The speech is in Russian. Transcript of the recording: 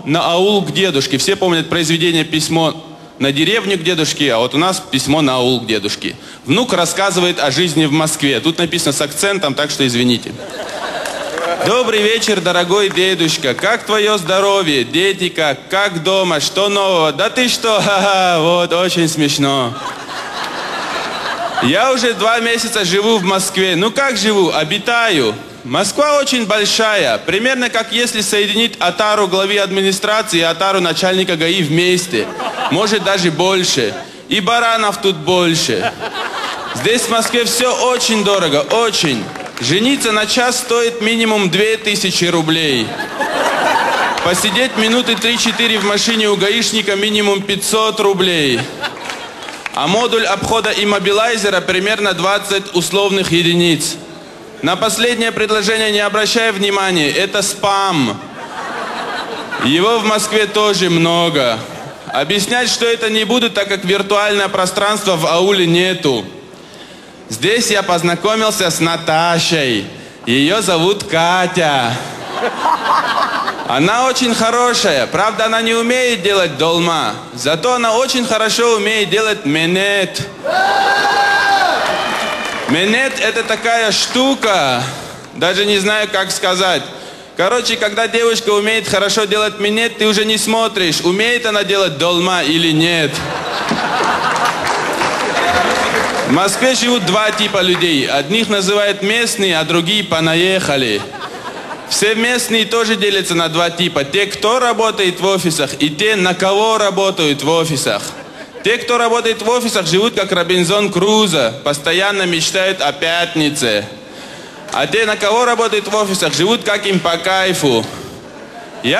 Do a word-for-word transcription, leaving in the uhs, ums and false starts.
на аул к дедушке. Все помнят произведение «Письмо на деревню к дедушке», а вот у нас «Письмо на аул к дедушке». Внук рассказывает о жизни в Москве. Тут написано с акцентом, так что извините. Добрый вечер, дорогой дедушка. Как твое здоровье? Дети как? Как дома? Что нового? Да ты что? Ха-ха, вот, очень смешно. Я уже два месяца живу в Москве. Ну как живу? Обитаю. Москва очень большая. Примерно как если соединить отару главы администрации и отару начальника ГАИ вместе. Может даже больше. И баранов тут больше. Здесь в Москве все очень дорого, очень. Жениться на час стоит минимум две тысячи рублей. Посидеть минуты три-четыре в машине у гаишника минимум пятьсот рублей. А модуль обхода иммобилайзера примерно двадцать условных единиц. На последнее предложение не обращай внимания, это спам. Его в Москве тоже много. Объяснять, что это не буду, так как виртуальное пространство в ауле нету. Здесь я познакомился с Наташей. Ее зовут Катя. Она очень хорошая. Правда, она не умеет делать долма. Зато она очень хорошо умеет делать минет. Минет — это такая штука. Даже не знаю, как сказать. Короче, когда девушка умеет хорошо делать минет, ты уже не смотришь, умеет она делать долма или нет. В Москве живут два типа людей. Одних называют местные, а другие понаехали. Все местные тоже делятся на два типа. Те, кто работает в офисах, и те, на кого работают в офисах. Те, кто работает в офисах, живут как Робинзон Крузо, постоянно мечтают о пятнице. А те, на кого работают в офисах, живут как им по кайфу.